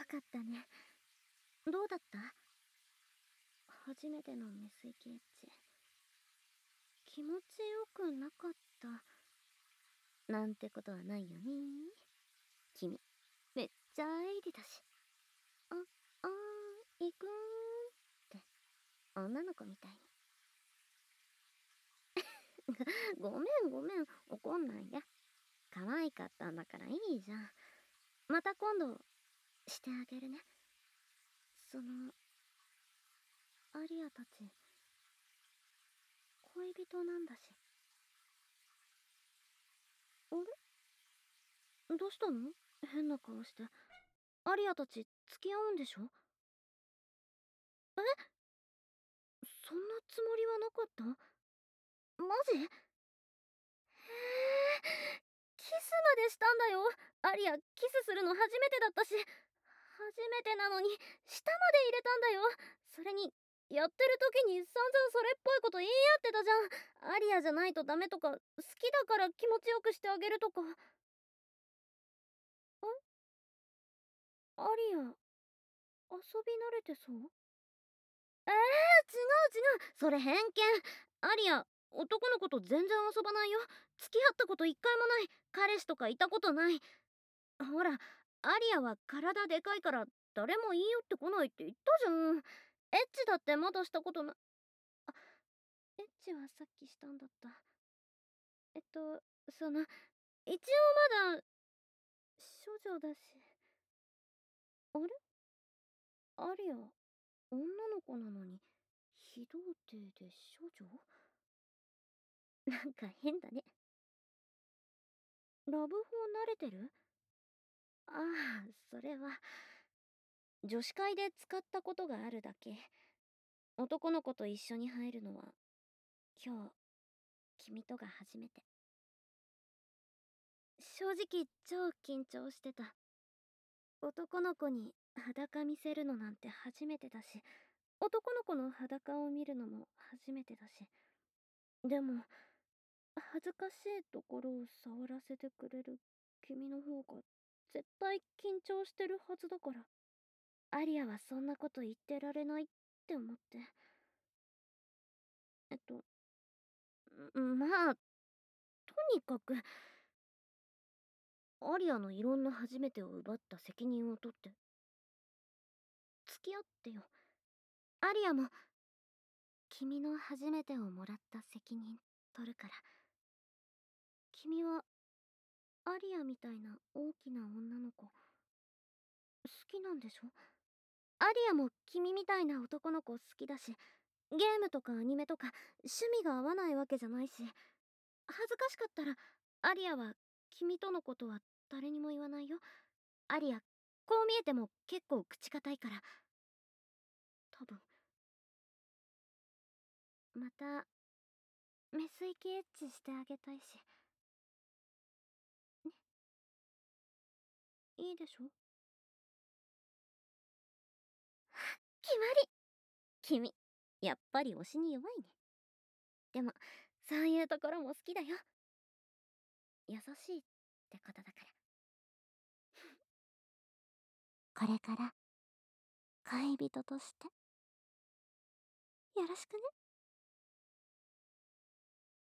かったね。どうだった？初めてのメスイケエッチ。気持ちよくなかったなんてことはないよね。君めっちゃ愛理だし。あ行くーんって女の子みたいに。ごめんごめん、怒んないで。可愛かったんだからいいじゃん。また今度してあげるね。アリアたち恋人なんだし。あれ、どうしたの？変な顔して。アリアたち付き合うんでしょ？え、そんなつもりはなかった？マジ？へえ、キスまでしたんだよ。アリアキスするの初めてだったし、初めてなのに舌まで入れたんだよ。それにやってる時に散々それっぽいこと言い合ってたじゃん。アリアじゃないとダメとか、好きだから気持ちよくしてあげるとか。アリア遊び慣れてそう？違う違う、それ偏見。アリア男の子と全然遊ばないよ。付き合ったこと一回もない。彼氏とかいたことない。ほら、アリアは体でかいから誰も言い寄ってこないって言ったじゃん。エッチだってまだしたことな。あ、エッチはさっきしたんだった。えっとその一応まだ処女だし。あれ、アリア女の子なのに非童貞で処女？なんか変だね。ラブホ慣れてる？ああ、それは女子会で使ったことがあるだけ。男の子と一緒に入るのは今日君とが初めて。正直超緊張してた。男の子に裸見せるのなんて初めてだし、男の子の裸を見るのも初めてだし。でも恥ずかしいところを触らせてくれる君の方が絶対緊張してるはずだから、アリアはそんなこと言ってられないって思って。まあとにかくアリアのいろんな初めてを奪った責任を取って付き合ってよ。アリアも君の初めてをもらった責任取るから。君はアリアみたいな大きな女の子好きなんでしょ？アリアも君みたいな男の子好きだし、ゲームとかアニメとか趣味が合わないわけじゃないし、恥ずかしかったらアリアは君とのことは誰にも言わないよ。アリアこう見えても結構口堅いから。多分またメスイケエッチしてあげたいしね。いいでしょ？決まり。君やっぱり推しに弱いね。でもそういうところも好きだよ。優しいってことだから。これから恋人としてよろしくね。